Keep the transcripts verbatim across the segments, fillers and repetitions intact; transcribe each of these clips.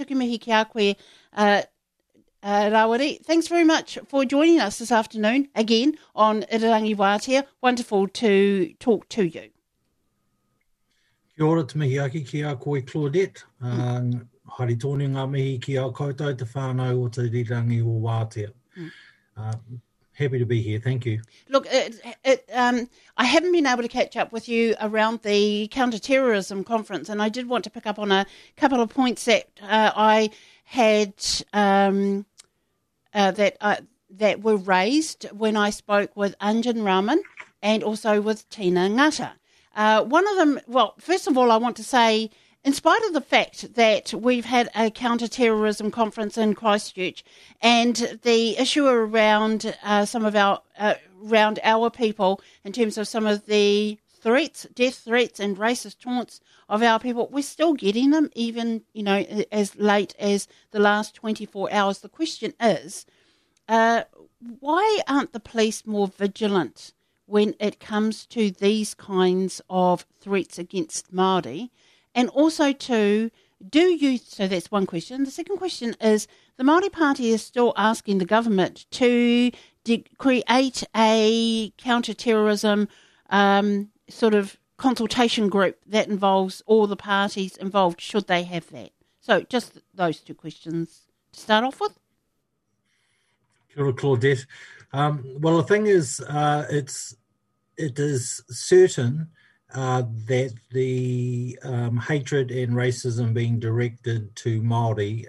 Tukimihi ki a koe, uh, uh, Rawiri. Thanks very much for joining us this afternoon, again, on Irirangi Wātea. Wonderful to talk to you. Kia ora te mihi aki ki a koe Claudette. Mm. Uh, hari tōni ngā mihi ki a koutou te whānau o te Irirangi o Wātea. Mm. Uh, happy to be here, thank you. Look, it, it, um, I haven't been able to catch up with you around the counter-terrorism conference, and I did want to pick up on a couple of points that uh, I had um, uh, that uh, that were raised when I spoke with Anjan Raman and also with Tina Ngata. Uh, one of them, well, first of all, I want to say, in spite of the fact that we've had a counter-terrorism conference in Christchurch and the issue around uh, some of our, uh, around our people in terms of some of the threats, death threats and racist taunts of our people, we're still getting them even, you know, as late as the last twenty-four hours. The question is, uh, why aren't the police more vigilant when it comes to these kinds of threats against Māori? And also, too, do you... So that's one question. The second question is, the Māori Party is still asking the government to de- create a counter-terrorism um, sort of consultation group that involves all the parties involved, should they have that. So just those two questions to start off with. Kia ora, Claudette. Um, well, the thing is, uh, it's... It is certain uh, that the um, hatred and racism being directed to Māori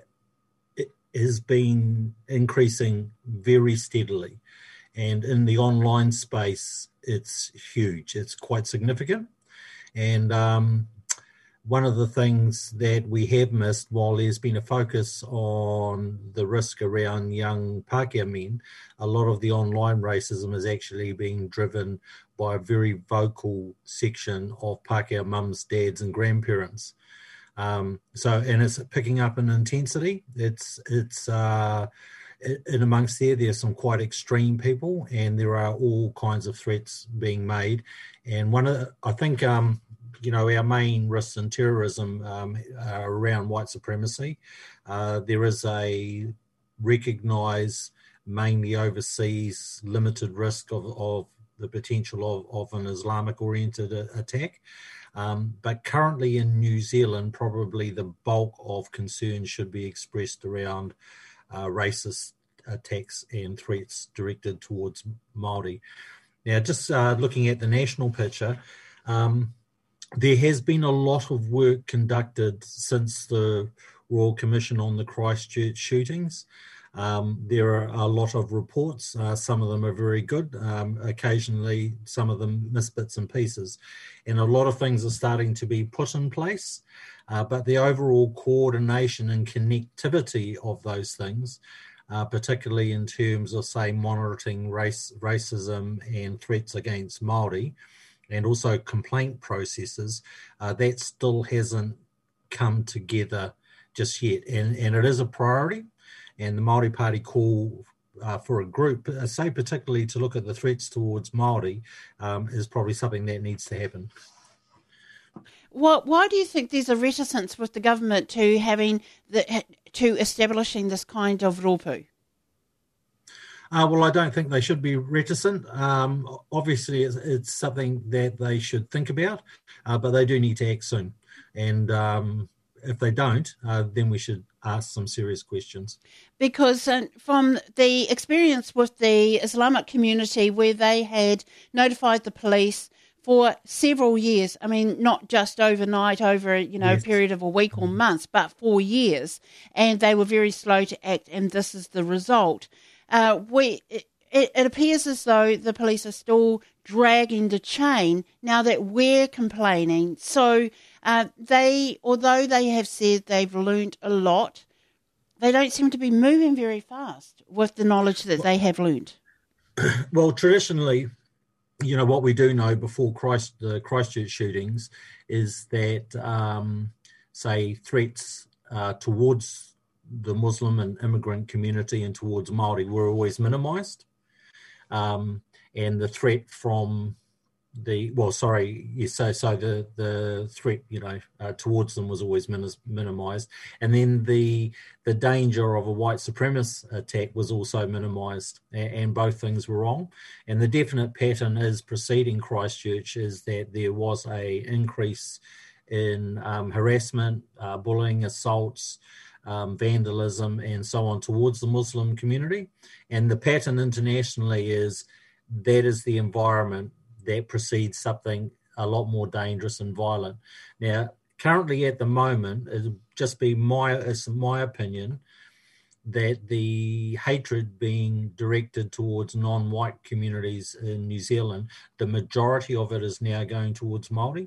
has been increasing very steadily. And in the online space, it's huge. It's quite significant. And um, one of the things that we have missed, while there's been a focus on the risk around young Pākehā men, a lot of the online racism is actually being driven by a very vocal section of Pākehā mums, dads and grandparents. Um, so, and it's picking up in intensity. It's, it's uh, in amongst there, there's some quite extreme people, and there are all kinds of threats being made. And one of the, I think, um, you know, our main risks in terrorism um, are around white supremacy. Uh, there is a recognised, mainly overseas, limited risk of, of the potential of, of an Islamic-oriented attack. Um, but currently in New Zealand, probably the bulk of concern should be expressed around uh, racist attacks and threats directed towards Māori. Now, just uh, looking at the national picture, um, there has been a lot of work conducted since the Royal Commission on the Christchurch shootings. Um, there are a lot of reports. Uh, some of them are very good. Um, occasionally, some of them miss bits and pieces. And a lot of things are starting to be put in place. Uh, but the overall coordination and connectivity of those things, uh, particularly in terms of, say, monitoring race, racism and threats against Māori, and also complaint processes, uh, that still hasn't come together just yet. And, and it is a priority. And the Māori Party call uh, for a group, uh, say particularly to look at the threats towards Māori, um, is probably something that needs to happen. Well, why do you think there's a reticence with the government to having the, to establishing this kind of rōpū? Uh, well, I don't think they should be reticent. Um, obviously, it's, it's something that they should think about, uh, but they do need to act soon. And um, if they don't, uh, then we should ask some serious questions. Because uh, from the experience with the Islamic community where they had notified the police for several years, I mean, not just overnight over, you know, yes. a period of a week or months, but for years, and they were very slow to act, and this is the result. Uh, we it, it appears as though the police are still dragging the chain now that we're complaining. So uh, they, although they have said they've learnt a lot, they don't seem to be moving very fast with the knowledge that they have learnt. Well, traditionally, you know, what we do know before Christ, the Christchurch shootings is that, um, say, threats uh, towards the Muslim and immigrant community and towards Māori were always minimised. Um, and the threat from the well, sorry, you say so the the threat, you know, uh, towards them was always minis- minimised, and then the the danger of a white supremacist attack was also minimised, and, and both things were wrong. And the definite pattern is preceding Christchurch is that there was a increase in um, harassment, uh, bullying, assaults, um, vandalism, and so on towards the Muslim community. And the pattern internationally is that is the environment that precedes something a lot more dangerous and violent. Now, currently at the moment, it'd just be my, it's my opinion that the hatred being directed towards non-white communities in New Zealand, the majority of it is now going towards Māori.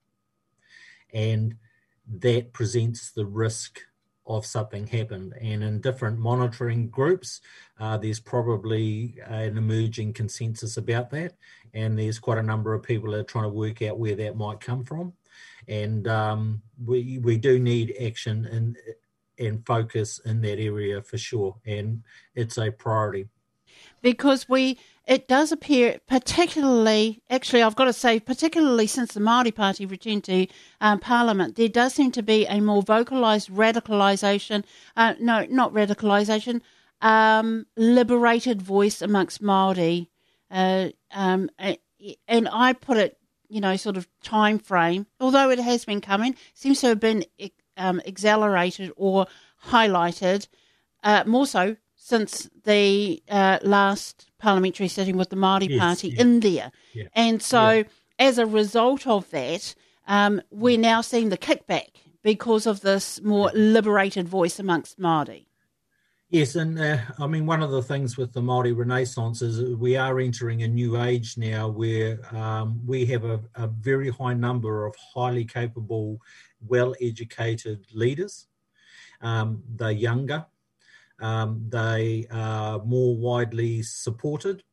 And that presents the risk of something happened. And in different monitoring groups, uh, there's probably an emerging consensus about that. And there's quite a number of people that are trying to work out where that might come from. And um, we we do need action and and focus in that area for sure. And it's a priority. Because we, it does appear, particularly, actually, I've got to say, particularly since the Māori Party returned to um, Parliament, there does seem to be a more vocalised radicalisation, uh, no, not radicalisation, um, liberated voice amongst Māori. Uh, um, and I put it, you know, sort of time frame, although it has been coming, seems to have been um, accelerated or highlighted uh, more so since the uh, last parliamentary sitting with the Māori yes, Party yeah. in there. Yeah. And so yeah. as a result of that, um, we're now seeing the kickback because of this more liberated voice amongst Māori. Yes, and uh, I mean, one of the things with the Māori Renaissance is we are entering a new age now where um, we have a, a very high number of highly capable, well-educated leaders. Um, they're younger. Um, they are more widely supported,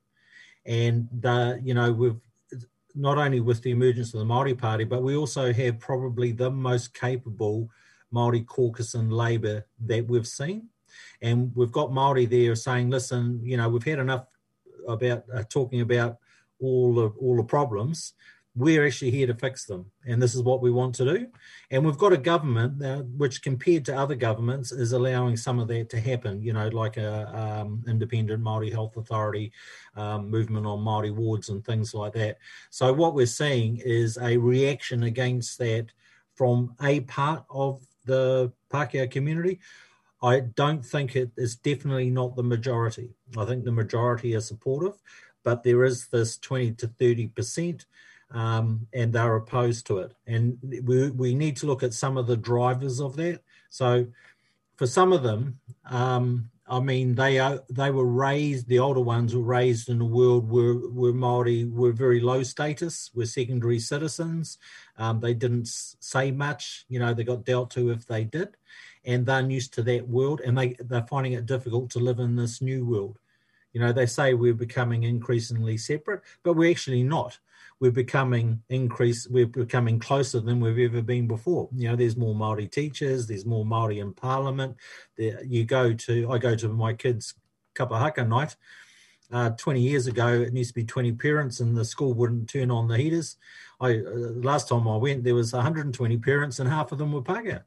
and the, you know, we've not only with the emergence of the Māori Party, but we also have probably the most capable Māori caucus in Labour that we've seen, and we've got Māori there saying, "Listen, you know, we've had enough about uh, talking about all the all the problems. We're actually here to fix them, and this is what we want to do." And we've got a government uh, which, compared to other governments, is allowing some of that to happen, you know, like a um, independent Māori Health Authority, um, movement on Māori wards and things like that. So what we're seeing is a reaction against that from a part of the Pākehā community. I don't think it is definitely not the majority. I think the majority are supportive, but there is this twenty to thirty percent Um, and they're opposed to it. And we we need to look at some of the drivers of that. So for some of them, um, I mean, they are, they were raised, the older ones were raised in a world where, where Māori were very low status, were secondary citizens. Um, they didn't say much, you know, they got dealt to if they did. And they're used to that world, and they, they're finding it difficult to live in this new world. You know, they say we're becoming increasingly separate, but we're actually not. We're becoming increase. We're becoming closer than we've ever been before. You know, there's more Māori teachers. There's more Māori in Parliament. There, you go to. I go to my kids' kapahaka night. Uh, twenty years ago, it used to be twenty parents, and the school wouldn't turn on the heaters. I uh, last time I went, there was one hundred twenty parents, and half of them were Pākehā,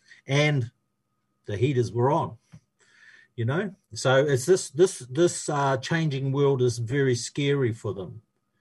and the heaters were on. You know, so it's this this this uh, changing world is very scary for them.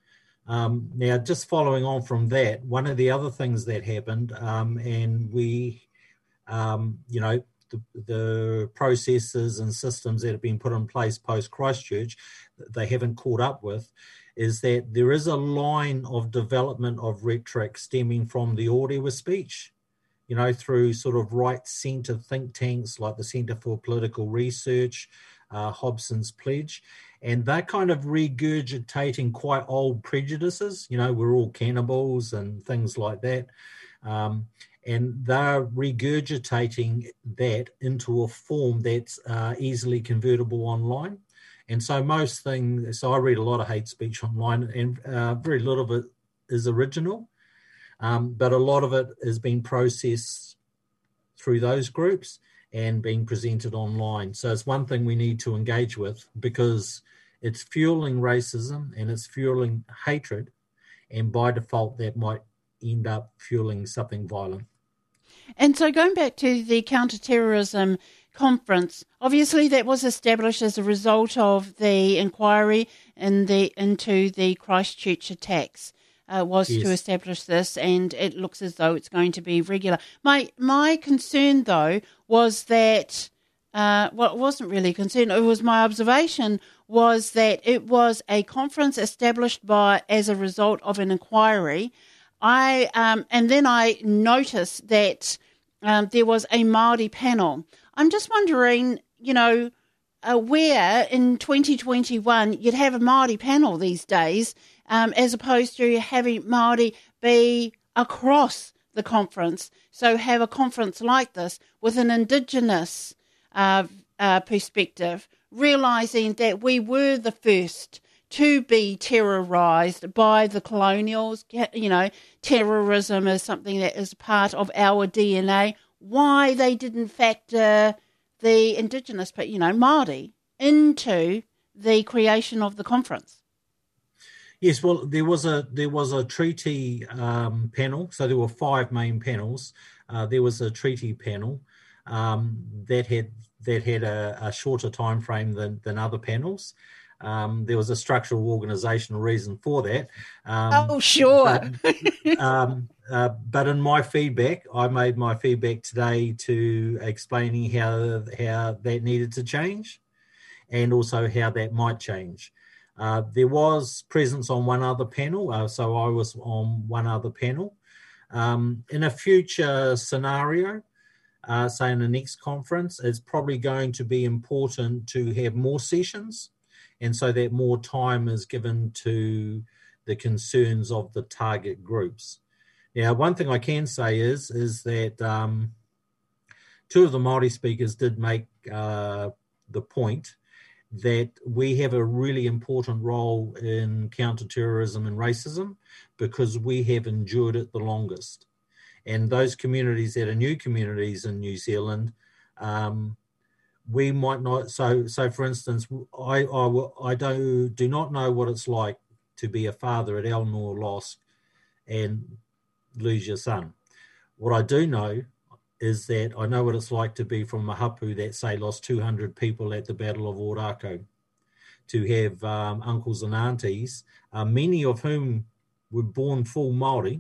Um, now, just following on from that, one of the other things that happened, um, and we, um, you know, the, the processes and systems that have been put in place post Christchurch, they haven't caught up with, is that there is a line of development of rhetoric stemming from the order of speech. You know, through sort of right-centre think tanks like the Centre for Political Research, uh, Hobson's Pledge, and they're kind of regurgitating quite old prejudices. You know, we're all cannibals and things like that. Um, and they're regurgitating that into a form that's uh, easily convertible online. And so most things, so I read a lot of hate speech online, and uh, very little of it is original. Um, but a lot of it is being processed through those groups and being presented online. So it's one thing we need to engage with, because it's fueling racism and it's fueling hatred, and by default that might end up fueling something violent. And so going back to the counter-terrorism conference, obviously that was established as a result of the inquiry in the into the Christchurch attacks. Uh, was yes. to establish this, and it looks as though it's going to be regular. My my concern, though, was that, uh, well, it wasn't really a concern, it was my observation, was that it was a conference established by as a result of an inquiry. I um, and then I noticed that um, there was a Māori panel. I'm just wondering, you know, uh, where in twenty twenty-one you'd have a Māori panel these days, um, as opposed to having Māori be across the conference. So have a conference like this with an Indigenous uh, uh, perspective, realising that we were the first to be terrorised by the colonials. You know, terrorism is something that is part of our D N A. Why they didn't factor the Indigenous, but you know, Māori into the creation of the conference? Yes, well, there was a there was a treaty um, panel. So there were five main panels. Uh, there was a treaty panel um, that had that had a, a shorter time frame than than other panels. Um, there was a structural organisational reason for that. Um, oh, sure. But, um, uh, but in my feedback, I made my feedback today to explaining how how that needed to change, and also how that might change. Uh, there was presence on one other panel, uh, so I was on one other panel. Um, in a future scenario, uh, say in the next conference, it's probably going to be important to have more sessions, and so that more time is given to the concerns of the target groups. Now, one thing I can say is, is that um, two of the Māori speakers did make uh, the point that we have a really important role in counter-terrorism and racism because we have endured it the longest. And those communities that are new communities in New Zealand, um, we might not, so so for instance, I, I, I do, do not know what it's like to be a father at Elnor Losk and lose your son. What I do know is that I know what it's like to be from a hapu that, say, lost two hundred people at the Battle of Ōrākau, to have um, uncles and aunties, uh, many of whom were born full Māori,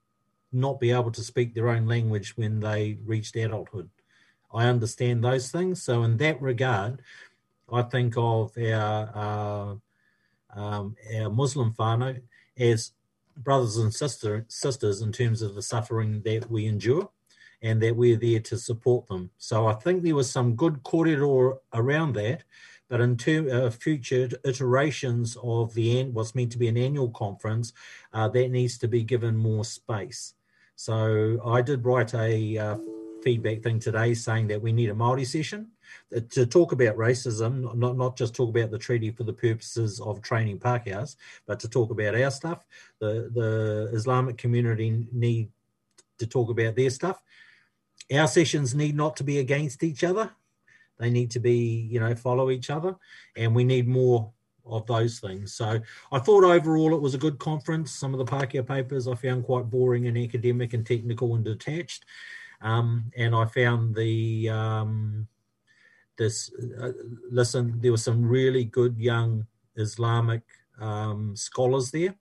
not be able to speak their own language when they reached adulthood. I understand those things. So in that regard, I think of our, uh, um, our Muslim whānau as brothers and sister, sisters in terms of the suffering that we endure, and that we're there to support them. So I think there was some good kōrero around that, but in term, uh, future iterations of the what's meant to be an annual conference, uh, that needs to be given more space. So I did write a uh, feedback thing today saying that we need a Māori session to talk about racism, not, not just talk about the treaty for the purposes of training Pākehās, but to talk about our stuff. The, the Islamic community need to talk about their stuff. Our sessions need not to be against each other. They need to be, you know, follow each other, and we need more of those things. So I thought overall it was a good conference. Some of the Pākehā papers I found quite boring and academic and technical and detached. Um, and I found the, um, this, uh, listen, there were some really good young Islamic um, scholars there.